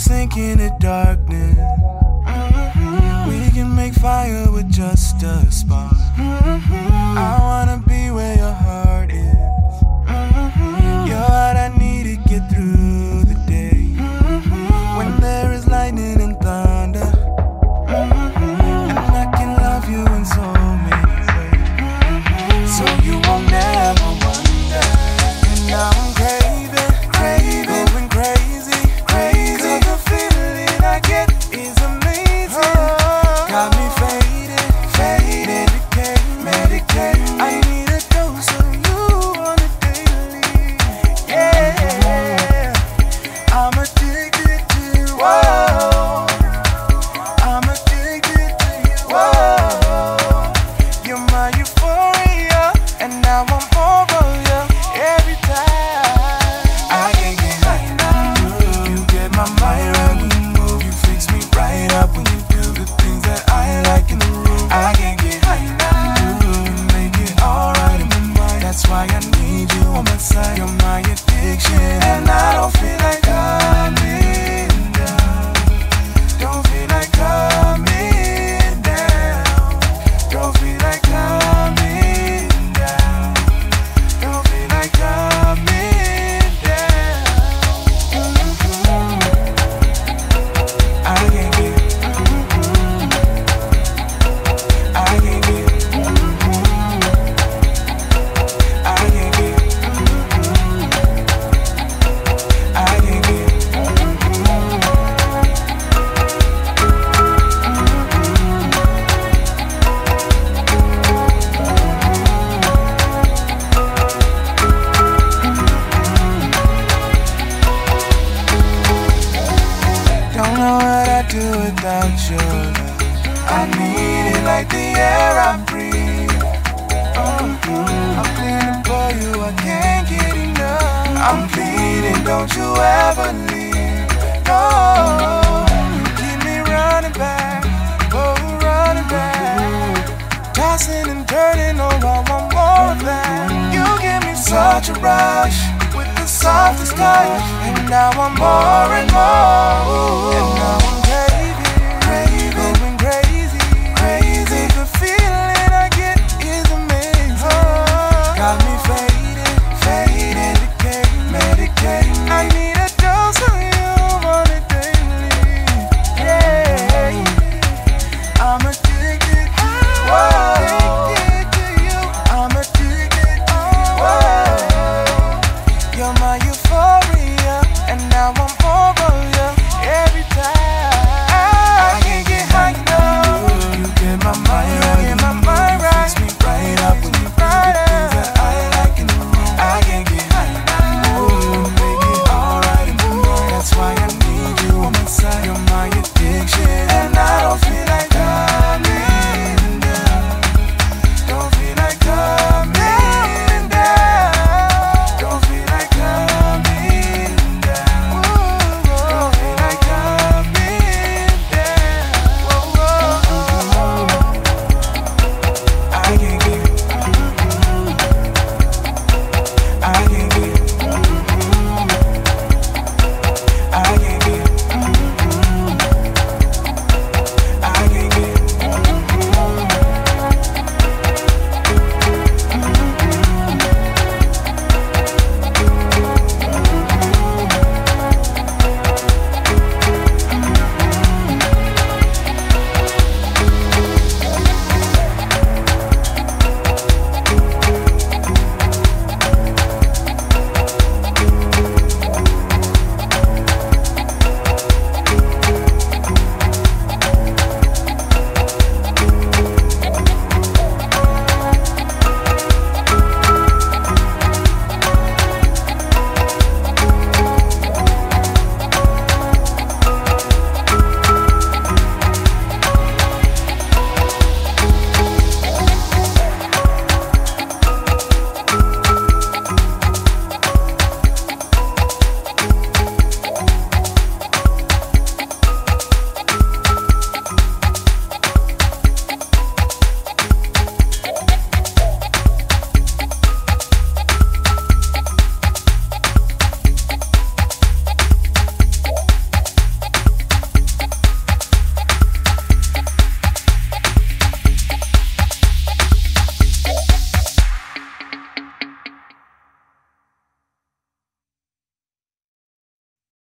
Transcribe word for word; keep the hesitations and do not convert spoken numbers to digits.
sink into darkness. Mm-hmm. We can make fire with just a spark. Mm-hmm. I wanna be where your heart is. Mm-hmm. You're what I need to get through the day. Mm-hmm. When there is lightning and thunder. Mm-hmm. And I can love you in so many ways. Mm-hmm. So you won't never wonder. And now I'm craving, craving, going crazy, crazy. 'Cause the feeling I get is amazing. Got me faded, faded, medicated, medicated. I need a dose of you on a daily. Yeah, I'm addicted to you. Whoa, I'm addicted to you. Whoa, you're my euphoria, and now I'm over you every time. I can't get high enough. You get my mind right when you move. You fix me right up when you do the things that I like in the room. I can't get high enough. You make it alright in my mind. That's why I need you on my side. You're my addiction, and I don't feel like coming down. Don't feel like coming down. Don't feel like coming down. Don't feel like coming down. Mm-hmm. I can't get. Mm-hmm. I can't get. Mm-hmm. I can't get. Mm-hmm. I can't get. Don't know what I'd do without your love. I need it like the air I breathe. Mm-hmm. I'm cleaning for you, I can't get enough. I'm pleading, don't you ever leave. No, keep me running back, oh running back, tossing and turning, oh I want more of that. You give me such a rush with the softest touch, and now I'm more and more. And now